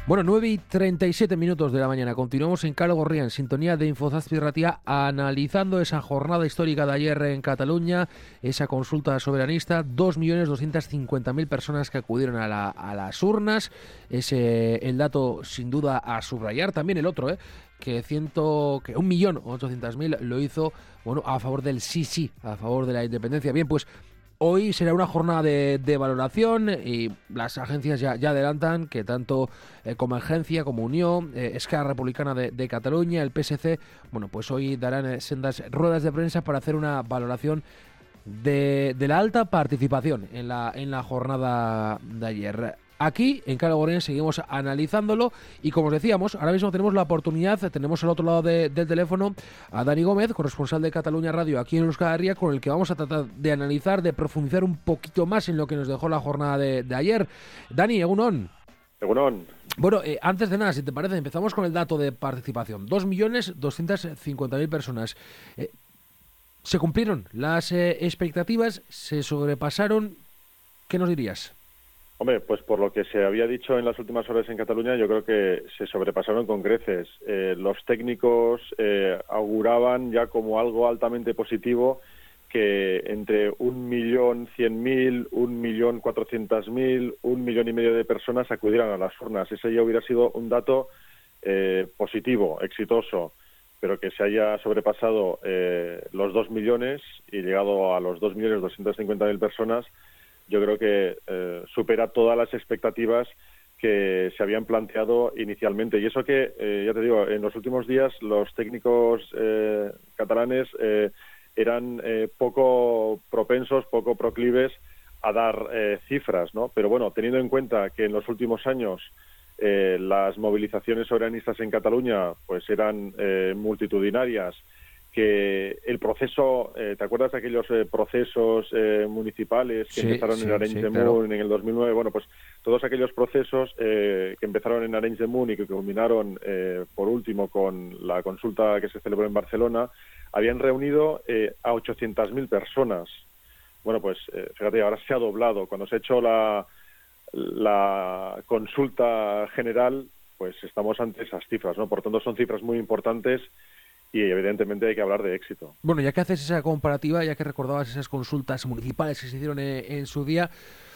Bueno, 9:37 de la mañana. Continuamos en Cal Gorria, en sintonía de Infozazpi Ratia, analizando esa jornada histórica de ayer en Cataluña, esa consulta soberanista. 2.250.000 personas que acudieron a las urnas. Es el dato sin duda a subrayar. También el otro, que 1.800.000 lo hizo, bueno, a favor del sí, a favor de la independencia. Bien, pues hoy será una jornada de valoración y las agencias ya adelantan que tanto Convergencia como Unió, Esquerra Republicana de Cataluña, el PSC, bueno, pues hoy darán sendas ruedas de prensa para hacer una valoración de la alta participación en la jornada de ayer. Aquí, en Cal Gorria, seguimos analizándolo y, como os decíamos, ahora mismo tenemos la oportunidad, tenemos al otro lado del teléfono a Dani Gómez, corresponsal de Cataluña Radio aquí en Euskal Herria, con el que vamos a tratar de analizar, de profundizar un poquito más en lo que nos dejó la jornada de ayer. Dani, egunon. Egunon. Bueno, antes de nada, si te parece, empezamos con el dato de participación. 2.250.000 personas. ¿Se cumplieron las expectativas? ¿Se sobrepasaron? ¿Qué nos dirías? Hombre, pues por lo que se había dicho en las últimas horas en Cataluña, yo creo que se sobrepasaron con creces. Los técnicos auguraban ya como algo altamente positivo que entre 1.100.000, 1.400.000, 1,5 millones de personas acudieran a las urnas. Ese ya hubiera sido un dato positivo, exitoso, pero que se haya sobrepasado los 2 millones y llegado a los 2.250.000 personas, yo creo que supera todas las expectativas que se habían planteado inicialmente. Y eso que, ya te digo, en los últimos días los técnicos catalanes eran poco propensos, poco proclives a dar cifras, ¿no? Pero bueno, teniendo en cuenta que en los últimos años las movilizaciones soberanistas en Cataluña pues eran multitudinarias, que el proceso, ¿te acuerdas de aquellos procesos municipales que empezaron en Arenys de Munt en el 2009? Bueno, pues todos aquellos procesos que empezaron en Arenys de Munt y que culminaron, por último, con la consulta que se celebró en Barcelona, habían reunido a 800.000 personas. Bueno, pues fíjate, ahora se ha doblado. Cuando se ha hecho la consulta general, pues estamos ante esas cifras, ¿no? Por tanto, son cifras muy importantes y evidentemente hay que hablar de éxito. Bueno, ya que haces esa comparativa, ya que recordabas esas consultas municipales que se hicieron en su día,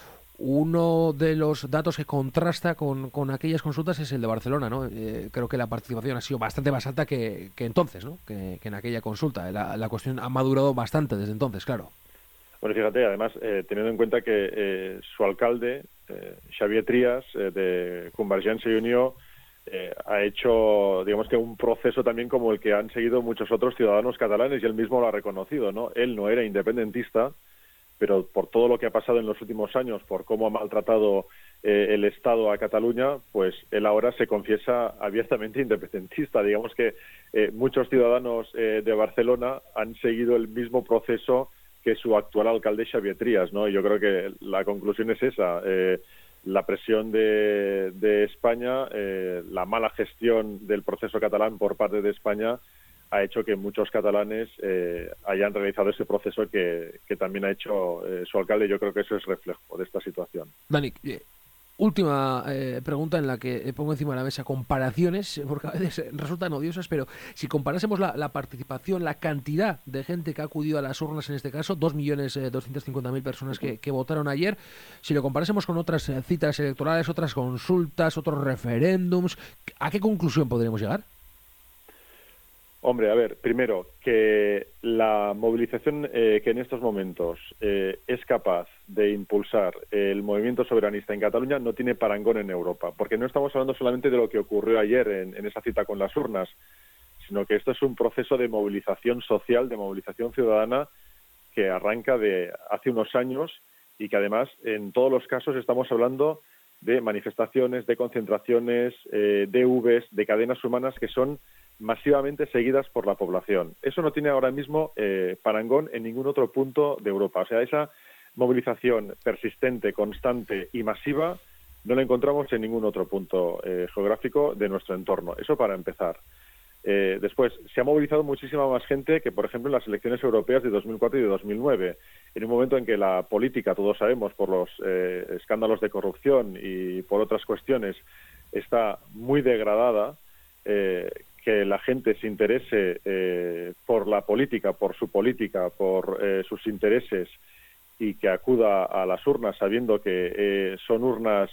uno de los datos que contrasta con aquellas consultas es el de Barcelona, ¿no? Creo que la participación ha sido bastante más alta que entonces, ¿no? Que en aquella consulta. La cuestión ha madurado bastante desde entonces, claro. Bueno, fíjate, además, teniendo en cuenta que su alcalde, Xavier Trias, de Convergencia y Unió, ha hecho, digamos que un proceso también como el que han seguido muchos otros ciudadanos catalanes, y él mismo lo ha reconocido, ¿no? Él no era independentista, pero por todo lo que ha pasado en los últimos años, por cómo ha maltratado el Estado a Cataluña, pues él ahora se confiesa abiertamente independentista. Digamos que muchos ciudadanos de Barcelona han seguido el mismo proceso que su actual alcalde Xavier Trias, ¿no? Y yo creo que la conclusión es esa. La presión de España, la mala gestión del proceso catalán por parte de España ha hecho que muchos catalanes hayan realizado ese proceso que también ha hecho su alcalde. Yo creo que eso es reflejo de esta situación. Dani, última pregunta en la que pongo encima de la mesa comparaciones, porque a veces resultan odiosas, pero si comparásemos la participación, la cantidad de gente que ha acudido a las urnas en este caso, 2.250.000 personas que votaron ayer, si lo comparásemos con otras citas electorales, otras consultas, otros referéndums, ¿a qué conclusión podríamos llegar? Hombre, a ver, primero, que la movilización que en estos momentos es capaz de impulsar el movimiento soberanista en Cataluña no tiene parangón en Europa, porque no estamos hablando solamente de lo que ocurrió ayer en esa cita con las urnas, sino que esto es un proceso de movilización social, de movilización ciudadana, que arranca de hace unos años y que además en todos los casos estamos hablando de manifestaciones, de concentraciones, de UVs, de cadenas humanas que son masivamente seguidas por la población. Eso no tiene ahora mismo parangón en ningún otro punto de Europa. O sea, esa movilización persistente, constante y masiva no la encontramos en ningún otro punto geográfico de nuestro entorno. Eso para empezar. Después, se ha movilizado muchísima más gente que, por ejemplo, en las elecciones europeas de 2004 y de 2009, en un momento en que la política, todos sabemos, por los escándalos de corrupción y por otras cuestiones, está muy degradada, que la gente se interese por la política, por su política, por sus intereses, y que acuda a las urnas sabiendo que son urnas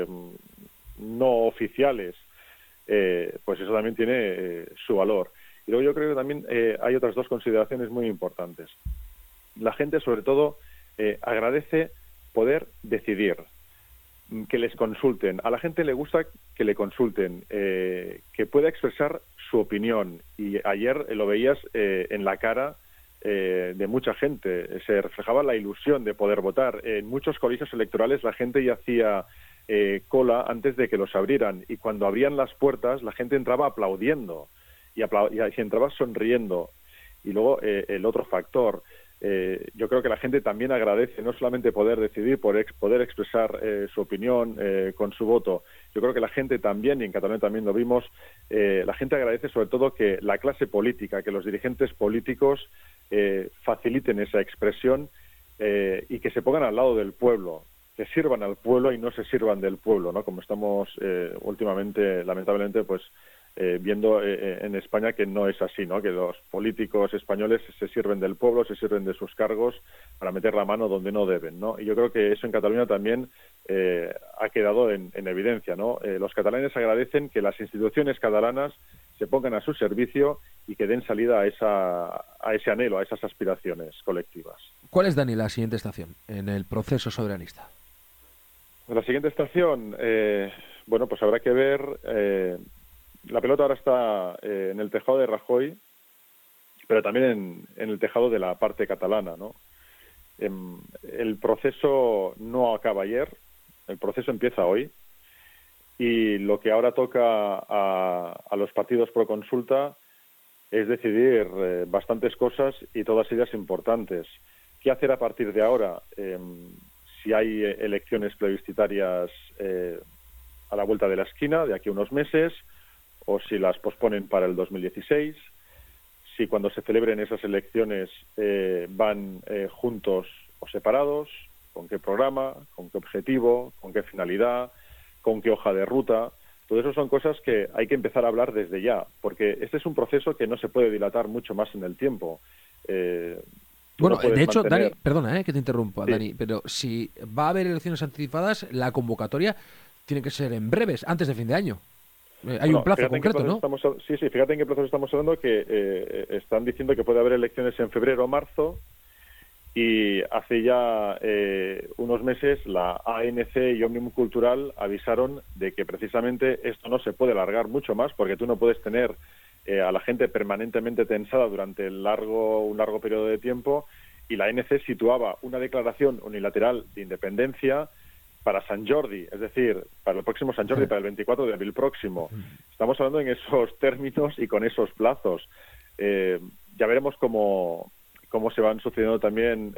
no oficiales, pues eso también tiene su valor. Y luego yo creo que también hay otras dos consideraciones muy importantes. La gente, sobre todo, agradece poder decidir, que les consulten. A la gente le gusta que le consulten, que pueda expresar su opinión. Y ayer lo veías en la cara de mucha gente. Se reflejaba la ilusión de poder votar. En muchos colegios electorales la gente ya hacía cola antes de que los abrieran. Y cuando abrían las puertas, la gente entraba aplaudiendo y entraba sonriendo. Y luego el otro factor, yo creo que la gente también agradece no solamente poder decidir, poder expresar su opinión con su voto. Yo creo que la gente también, y en Cataluña también lo vimos, la gente agradece sobre todo que la clase política, que los dirigentes políticos faciliten esa expresión y que se pongan al lado del pueblo, que sirvan al pueblo y no se sirvan del pueblo, ¿no? Como estamos últimamente, lamentablemente, pues viendo en España que no es así, ¿no? Que los políticos españoles se sirven del pueblo, se sirven de sus cargos para meter la mano donde no deben, ¿no? Y yo creo que eso en Cataluña también ha quedado en evidencia, ¿no? Los catalanes agradecen que las instituciones catalanas se pongan a su servicio y que den salida a ese anhelo, a esas aspiraciones colectivas. ¿Cuál es, Dani, la siguiente estación en el proceso soberanista? La siguiente estación, bueno, pues habrá que ver. La pelota ahora está en el tejado de Rajoy, pero también en el tejado de la parte catalana, ¿no? El proceso no acaba ayer, el proceso empieza hoy, y lo que ahora toca a los partidos pro consulta es decidir bastantes cosas, y todas ellas importantes. ¿Qué hacer a partir de ahora? Si hay elecciones plebiscitarias a la vuelta de la esquina, de aquí a unos meses, o si las posponen para el 2016, si cuando se celebren esas elecciones van juntos o separados, con qué programa, con qué objetivo, con qué finalidad, con qué hoja de ruta. Todo eso son cosas que hay que empezar a hablar desde ya, porque este es un proceso que no se puede dilatar mucho más en el tiempo. Bueno, no de hecho, mantener... Dani, perdona que te interrumpa, Sí. Dani, pero si va a haber elecciones anticipadas, la convocatoria tiene que ser en breves, antes de fin de año. Hay un plazo concreto, ¿no? Sí, fíjate en qué plazo estamos hablando, que están diciendo que puede haber elecciones en febrero o marzo, y hace ya unos meses la ANC y Òmnium Cultural avisaron de que precisamente esto no se puede alargar mucho más, porque tú no puedes tener a la gente permanentemente tensada durante un largo periodo de tiempo, y la ANC situaba una declaración unilateral de independencia para Sant Jordi, es decir, para el próximo Sant Jordi, para el 24 de abril próximo. Estamos hablando en esos términos y con esos plazos. Ya veremos cómo se van sucediendo también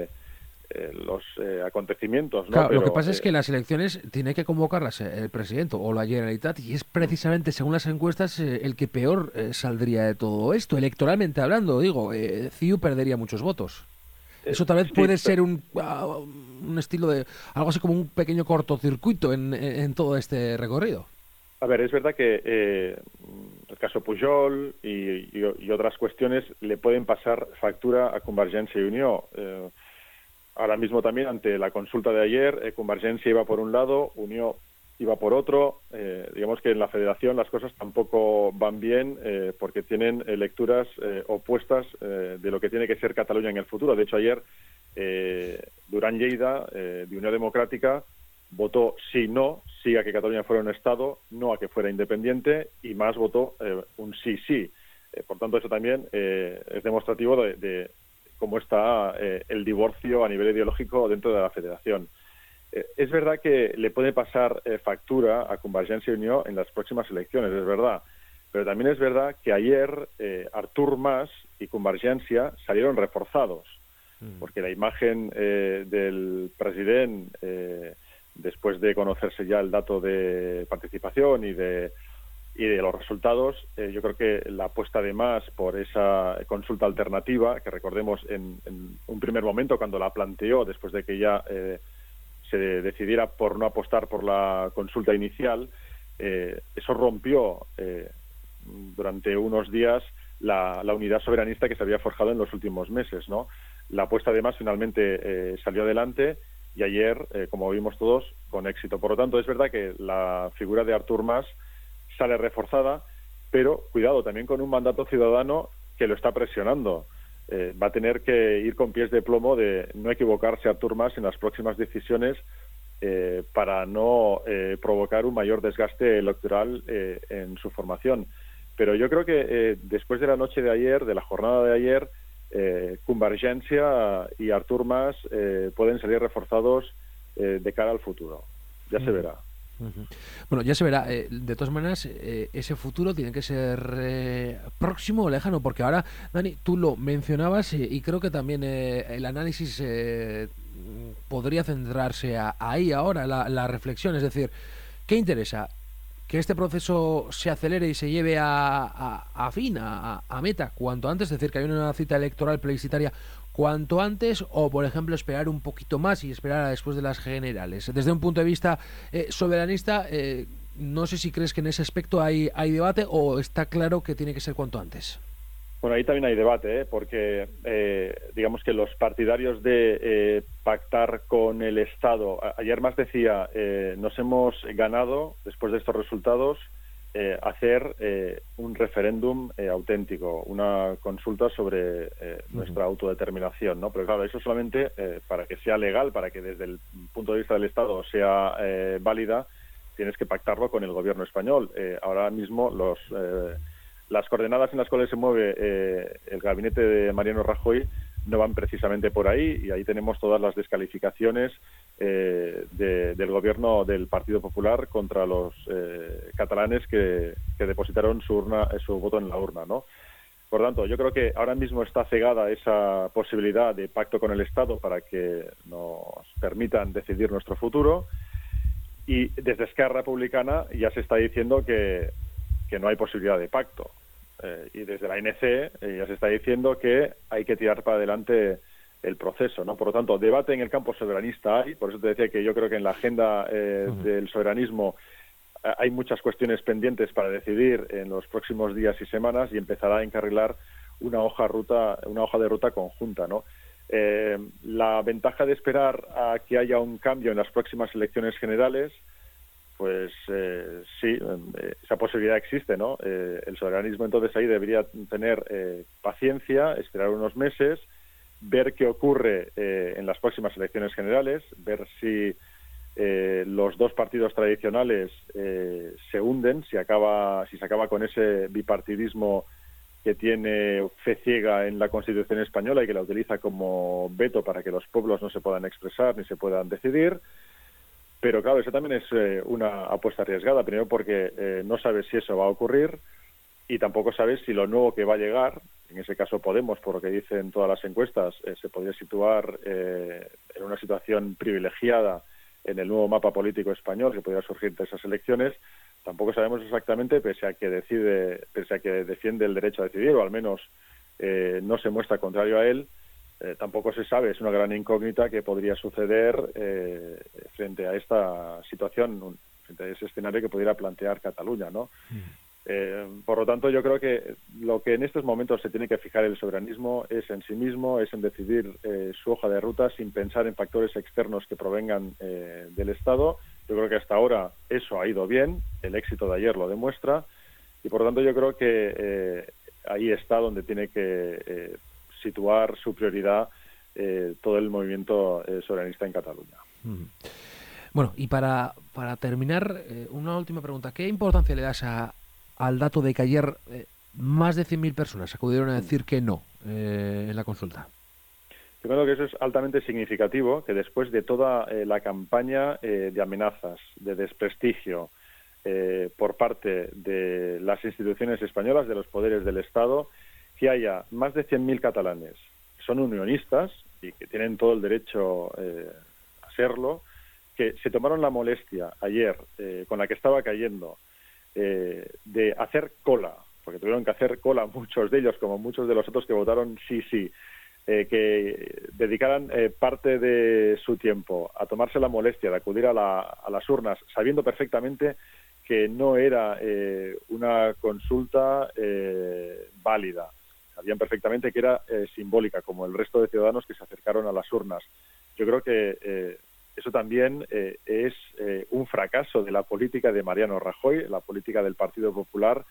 los acontecimientos, ¿no? Claro, pero, lo que pasa es que las elecciones tiene que convocarlas el presidente o la Generalitat, y es precisamente, según las encuestas, el que peor saldría de todo esto, electoralmente hablando. Digo, CiU perdería muchos votos. Eso tal vez puede ser un estilo de algo así como un pequeño cortocircuito en todo este recorrido. A ver, es verdad que el caso Pujol y otras cuestiones le pueden pasar factura a Convergència i Unió. Ahora mismo también, ante la consulta de ayer, Convergència iba por un lado, Unió iba por otro. Digamos que en la federación las cosas tampoco van bien, porque tienen lecturas opuestas de lo que tiene que ser Cataluña en el futuro. De hecho, ayer Duran Lleida, de Unió Democràtica, votó sí a que Cataluña fuera un Estado, no a que fuera independiente, y Mas votó un sí. Por tanto, eso también es demostrativo de cómo está el divorcio a nivel ideológico dentro de la federación. Es verdad que le puede pasar factura a Convergència i Unió en las próximas elecciones, es verdad. Pero también es verdad que ayer Artur Mas y Convergència salieron reforzados, porque la imagen del presidente, después de conocerse ya el dato de participación y de los resultados, yo creo que la apuesta de Mas por esa consulta alternativa, que recordemos en un primer momento cuando la planteó, después de que ya se decidiera por no apostar por la consulta inicial, eso rompió durante unos días la unidad soberanista que se había forjado en los últimos meses, ¿no? La apuesta además finalmente salió adelante y ayer, como vimos todos, con éxito. Por lo tanto, es verdad que la figura de Artur Mas sale reforzada, pero cuidado también con un mandato ciudadano que lo está presionando. Va a tener que ir con pies de plomo de no equivocarse Artur Mas en las próximas decisiones para no provocar un mayor desgaste electoral en su formación. Pero yo creo que después de la noche de ayer, de la jornada de ayer, Convergencia y Artur Mas pueden salir reforzados de cara al futuro. Ya se verá. Bueno, ya se verá. De todas maneras, ese futuro tiene que ser próximo o lejano, porque ahora, Dani, tú lo mencionabas y creo que también el análisis podría centrarse ahí ahora, la reflexión. Es decir, ¿qué interesa? Que este proceso se acelere y se lleve a fin, a meta, cuanto antes, es decir, que hay una cita electoral plebiscitaria cuanto antes, o por ejemplo esperar un poquito más y esperar a después de las generales. Desde un punto de vista soberanista, no sé si crees que en ese aspecto hay debate o está claro que tiene que ser cuanto antes. Bueno, ahí también hay debate, porque digamos que los partidarios de pactar con el Estado, ayer Mas decía, nos hemos ganado, después de estos resultados, hacer un referéndum auténtico, una consulta sobre nuestra autodeterminación, ¿no? Pero claro, eso solamente para que sea legal, para que desde el punto de vista del Estado sea válida, tienes que pactarlo con el gobierno español. Ahora mismo las coordenadas en las cuales se mueve el gabinete de Mariano Rajoy no van precisamente por ahí, y ahí tenemos todas las descalificaciones del gobierno del Partido Popular contra los catalanes que depositaron su voto en la urna, ¿no? Por lo tanto, yo creo que ahora mismo está cegada esa posibilidad de pacto con el Estado para que nos permitan decidir nuestro futuro, y desde Esquerra Republicana ya se está diciendo que no hay posibilidad de pacto. Y desde la ANC ya se está diciendo que hay que tirar para adelante el proceso, ¿no? Por lo tanto, debate en el campo soberanista hay, por eso te decía que yo creo que en la agenda del soberanismo hay muchas cuestiones pendientes para decidir en los próximos días y semanas, y empezará a encarrilar una hoja de ruta conjunta, ¿no? La ventaja de esperar a que haya un cambio en las próximas elecciones generales, pues sí, esa posibilidad existe, ¿no? El soberanismo entonces ahí debería tener paciencia, esperar unos meses, ver qué ocurre en las próximas elecciones generales, ver si los dos partidos tradicionales se hunden, si se acaba con ese bipartidismo que tiene fe ciega en la Constitución española y que la utiliza como veto para que los pueblos no se puedan expresar ni se puedan decidir. Pero claro, eso también es una apuesta arriesgada, primero porque no sabes si eso va a ocurrir, y tampoco sabes si lo nuevo que va a llegar, en ese caso Podemos, por lo que dicen todas las encuestas, se podría situar en una situación privilegiada en el nuevo mapa político español que podría surgir de esas elecciones. Tampoco sabemos exactamente, pese a que defiende el derecho a decidir, o al menos no se muestra contrario a él. Tampoco se sabe, es una gran incógnita que podría suceder frente a esta situación, frente a ese escenario que pudiera plantear Cataluña, ¿no? Por lo tanto, yo creo que lo que en estos momentos se tiene que fijar el soberanismo es en sí mismo, es en decidir su hoja de ruta sin pensar en factores externos que provengan del Estado. Yo creo que hasta ahora eso ha ido bien, el éxito de ayer lo demuestra, y por lo tanto yo creo que ahí está donde tiene que situar su prioridad todo el movimiento soberanista en Cataluña. Bueno, y para terminar, una última pregunta. ¿Qué importancia le das al dato de que ayer más de 100.000 personas acudieron a decir que no en la consulta? Yo creo que eso es altamente significativo, que después de toda la campaña de amenazas, de desprestigio por parte de las instituciones españolas, de los poderes del Estado, que haya más de 100.000 catalanes que son unionistas y que tienen todo el derecho a serlo, que se tomaron la molestia ayer, con la que estaba cayendo, de hacer cola, porque tuvieron que hacer cola muchos de ellos, como muchos de los otros que votaron sí, que dedicaran parte de su tiempo a tomarse la molestia de acudir a las urnas, sabiendo perfectamente que no era una consulta válida. Sabían perfectamente que era simbólica, como el resto de ciudadanos que se acercaron a las urnas. Yo creo que eso también es un fracaso de la política de Mariano Rajoy. La política del Partido Popular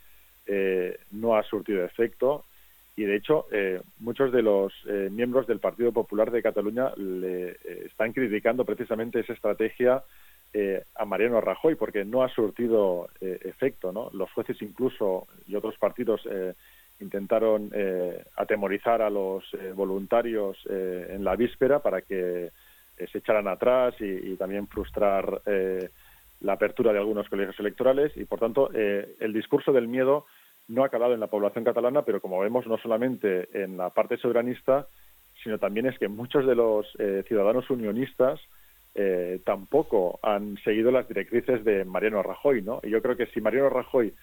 no ha surtido efecto y, de hecho, muchos de los miembros del Partido Popular de Cataluña le están criticando precisamente esa estrategia a Mariano Rajoy, porque no ha surtido efecto, ¿no? Los jueces incluso y otros partidos intentaron atemorizar a los voluntarios en la víspera para que se echaran atrás y también frustrar la apertura de algunos colegios electorales y, por tanto, el discurso del miedo no ha calado en la población catalana, pero como vemos, no solamente en la parte soberanista, sino también es que muchos de los ciudadanos unionistas tampoco han seguido las directrices de Mariano Rajoy, ¿no? Y yo creo que si Mariano Rajoy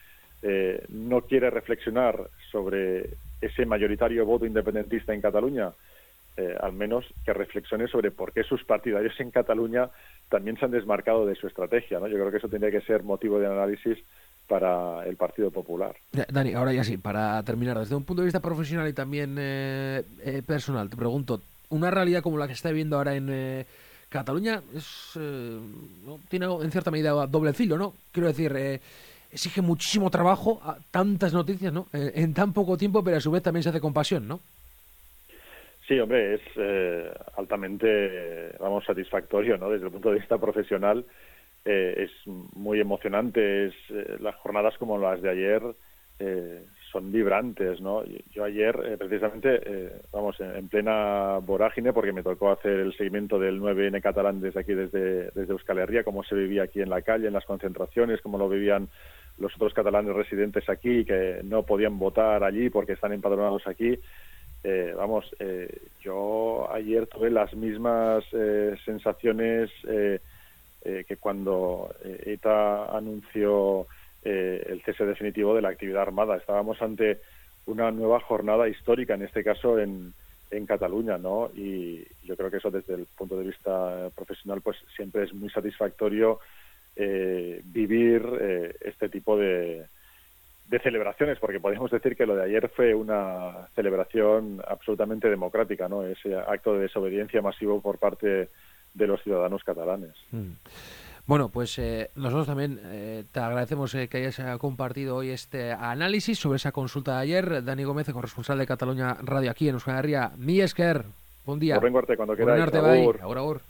no quiere reflexionar sobre ese mayoritario voto independentista en Cataluña, al menos que reflexione sobre por qué sus partidarios en Cataluña también se han desmarcado de su estrategia, ¿no? Yo creo que eso tendría que ser motivo de análisis para el Partido Popular. Dani, ahora ya sí, para terminar, desde un punto de vista profesional y también personal, te pregunto, una realidad como la que se está viviendo ahora en Cataluña ¿no? Tiene en cierta medida doble filo, ¿no? Quiero decir, exige muchísimo trabajo, tantas noticias, ¿no? En tan poco tiempo, pero a su vez también se hace con pasión, ¿no? Sí, hombre, es altamente, satisfactorio, ¿no? Desde el punto de vista profesional, es muy emocionante. Las jornadas como las de ayer son vibrantes, ¿no? Yo ayer, precisamente, en plena vorágine, porque me tocó hacer el seguimiento del 9N catalán desde aquí, desde Euskal Herria, cómo se vivía aquí en la calle, en las concentraciones, cómo lo vivían los otros catalanes residentes aquí, que no podían votar allí porque están empadronados aquí. Yo ayer tuve las mismas sensaciones que cuando ETA anunció el cese definitivo de la actividad armada. Estábamos ante una nueva jornada histórica, en este caso en Cataluña, ¿no? Y yo creo que eso, desde el punto de vista profesional, pues siempre es muy satisfactorio vivir este tipo de celebraciones, porque podemos decir que lo de ayer fue una celebración absolutamente democrática, ¿no? Ese acto de desobediencia masivo por parte de los ciudadanos catalanes. Bueno, pues nosotros también te agradecemos que hayas compartido hoy este análisis sobre esa consulta de ayer. Dani Gómez, corresponsal de Cataluña Radio aquí en Euskal Herria. Mi esker, buen día. Horrengo arte, cuando queráis. Agur.